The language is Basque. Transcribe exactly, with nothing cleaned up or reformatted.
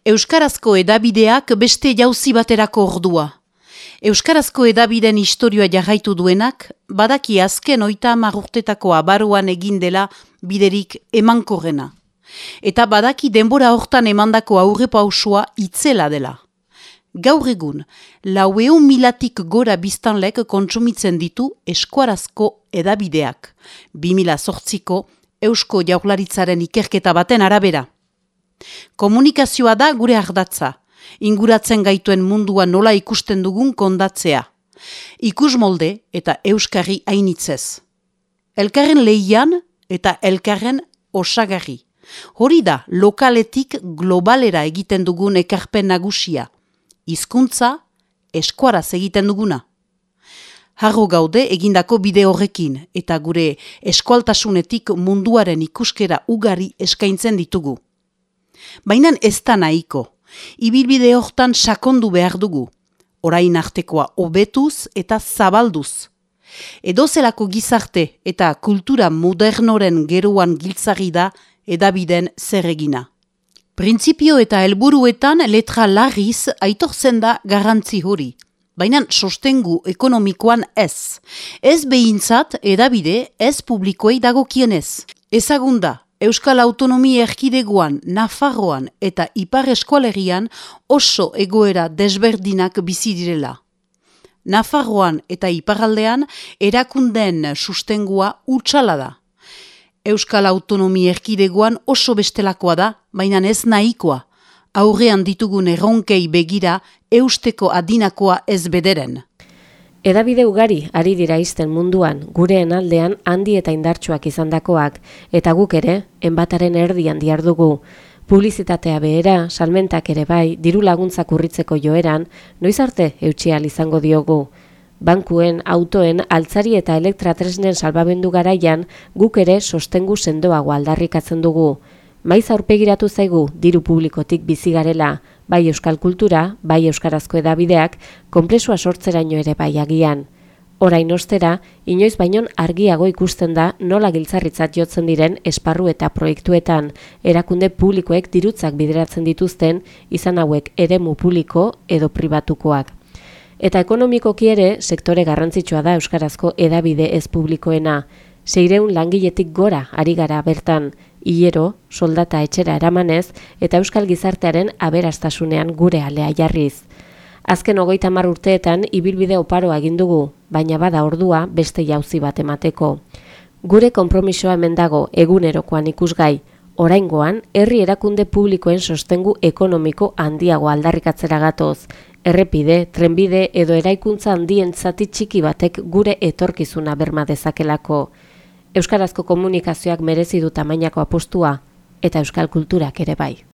Euskarazko edabideak beste jauzi baterako ordua. Euskarazko edabideen historioa jarraitu duenak, badaki azken oita hamar urtetako abaruan egin dela biderik emankorrena. Eta badaki denbora hortan emandako aurrepausua itzela dela. Gaur egun, laueun milatik gora biztanlek kontsumitzen ditu eskuarazko edabideak, bi mila zortziko Eusko Jaurlaritzaren ikerketa baten arabera. Komunikazioa da gure ardatza, inguratzen gaituen mundua nola ikusten dugun kondatzea. Ikusmolde eta euskarri hainitzez. Elkarren lehian eta elkarren osagarri. Hori da lokaletik globalera egiten dugun ekarpen nagusia. Hizkuntza eskuaraz egiten duguna. Harro gaude egindako bide horrekin eta gure eskualtasunetik munduaren ikuskera ugari eskaintzen ditugu. Baina ez da nahiko. Ibilbide hortan sakondu behar dugu. Orain artekoa hobetuz eta zabalduz. Edozelako gizarte eta kultura modernoren geroan giltzari da edabideen zerregina. Printzipio eta helburuetan letra larriz aitortzen da garrantzi hori. Baina sostengu ekonomikoan ez. Ez behintzat edabide ez publikoei dagokienez. Ezagunda, Euskal Autonomia Erkidegoan, Nafarroan eta Ipar Eskualerian oso egoera desberdinak bizi direla. Nafarroan eta Iparraldean erakundeen sustengua hutsala da. Euskal Autonomia Erkidegoan oso bestelakoa da, baina ez nahikoa. Aurrean ditugun erronkei begira eusteko adinakoa ez bederen. Edabide ugari ari dira izten munduan, gureen aldean handi eta indartsuak izandakoak, eta guk ere, enbataren erdian diardugu. Publizitatea behera, salmentak ere bai, diru laguntzak urritzeko joeran, noiz arte eutxial izango diogu. Bankuen, autoen, altzari eta elektratresnen salbabendu garaian, guk ere sostengu sendoago aldarrikatzen dugu. Maiz aurpegiratu zaigu diru publikotik bizi garela, bai euskal kultura, bai euskarazko edabideak, konplexua sortzeraino ere bai agian. Orain ostera, inoiz bainon argiago ikusten da nola giltzarritzat jotzen diren esparru eta proiektuetan, erakunde publikoek dirutzak bideratzen dituzten, izan hauek eremu publiko edo pribatukoak. Eta ekonomikoki ere, sektore garrantzitsua da euskarazko edabide ez publikoena. Seireun langiletik gora ari gara bertan, hilero, soldata etxera eramanez eta euskal gizartearen aberastasunean gure alea jarriz. Azken hogeita hamar urteetan ibilbide oparoa egin dugu, baina bada ordua beste jauzi bat emateko. Gure konpromisoa hemen dago egunerokoan ikusgai, oraingoan herri erakunde publikoen sostengu ekonomiko handiago aldarrikatzera gatoz. Errepide, trenbide edo eraikuntza handien zati txiki batek gure etorkizuna berma dezakelako. Euskarazko komunikazioak merezi du tamainako apostua eta euskal kulturak ere bai.